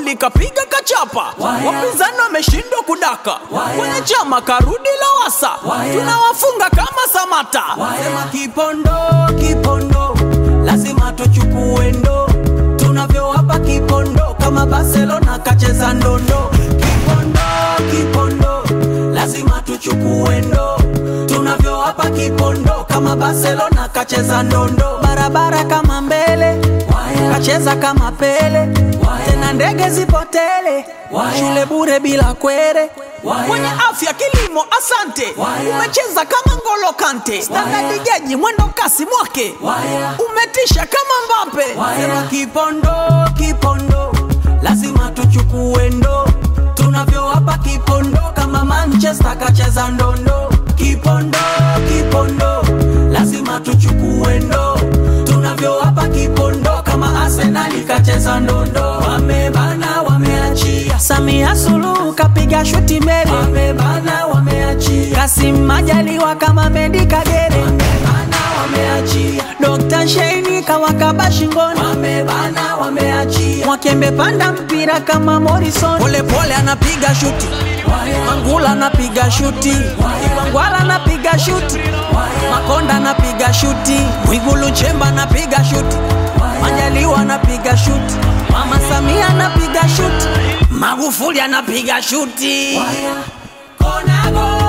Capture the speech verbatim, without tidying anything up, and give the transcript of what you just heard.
Magufuli kapiga kachapa, wapinzani wameshindwa kudaka, kwenye chama karudi Lowassa, tunawafunga kama Samata. Sema Kipondo, Kipondo, lazima tuchukue ndo, tunavyowapa Kipondo kama Barcelona kacheza ndondo. Kipondo, Kipondo, lazima tuchukue ndo, tunavyowapa Kipondo kama Barcelona kacheza ndondo. Barabara kama mbele, kacheza kama Pele, tena ndege zipotele, shule bure bila kwere. Kwenye afya kilimo asante, umecheza kama Ngolo Kante, Standard Geji mwendo kasi mwake, umetisha kama Mbappe. Sema Kipondo, Kipondo, lazima tuchukue ndo, tunavyowapa Kipondo kama Manchester kacheza ndondo. Kipondo, Kipondo, lazima tuchukue ndo, tunavyowapa Kipondo kama Arsenal kacheza ndondo. Wamebana wameachia, Samia Suluhu kapiga shuti mbele, wamebana wameachia, Kassim Majaliwa kama Mendi Kagere, wamebana wameachia, Doctor Sheini kawakaba shingoni, wamebana wameachia, Mwakembe panda mpira kama Morrison, pole pole anapiga shuti, Mangula anapiga shuti, Wangwala anapiga shuti, Makonda anapiga shuti, Mwigulu Nchemba anapiga shuti, Majaliwa anapiga shuti, Mama Samia anapiga shuti, Magufuli anapiga shuti. Konago